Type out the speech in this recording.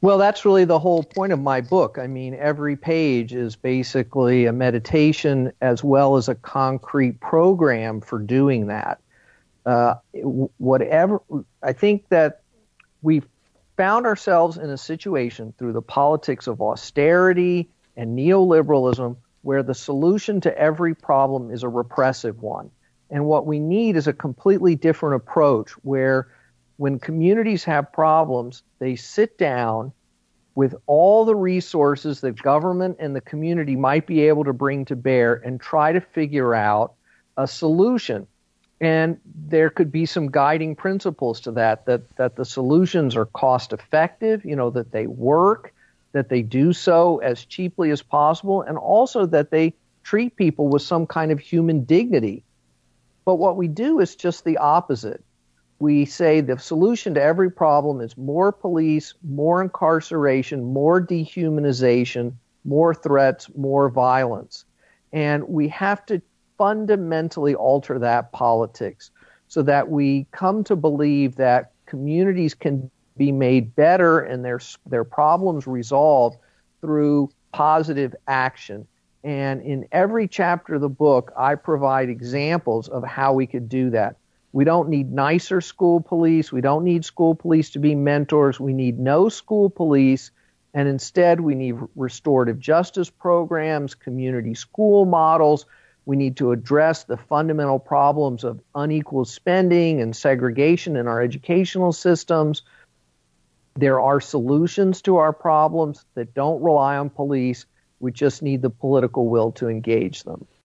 Well, that's really the whole point of my book. I mean, every page is basically a meditation as well as a concrete program for doing that. Whatever, I think that we've found ourselves in a situation through the politics of austerity and neoliberalism where the solution to every problem is a repressive one. And what we need is a completely different approach where when communities have problems, they sit down with all the resources that government and the community might be able to bring to bear and try to figure out a solution. And there could be some guiding principles to that the solutions are cost effective, that they work, that they do so as cheaply as possible, and also that they treat people with some kind of human dignity. But what we do is just the opposite. We say the solution to every problem is more police, more incarceration, more dehumanization, more threats, more violence. And we have to fundamentally alter that politics so that we come to believe that communities can be made better and their problems resolved through positive action. And in every chapter of the book, I provide examples of how we could do that. We don't need nicer school police. We don't need school police to be mentors. We need no school police. And instead, we need restorative justice programs, community school models. We need to address the fundamental problems of unequal spending and segregation in our educational systems. There are solutions to our problems that don't rely on police. We just need the political will to engage them.